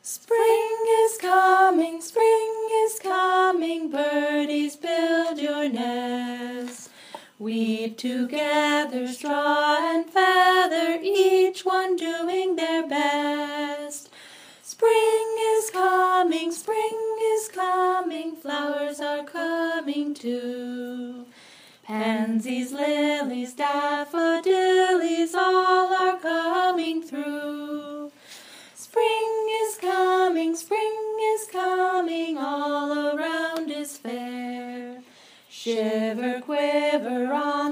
spring is coming, birdies build your nest. Weave together straw and feather, each one doing their best. Spring is coming, flowers are coming too. Pansies, lilies, daffodillies, all are coming through. Spring is coming, all around is fair. Shiver, quiver on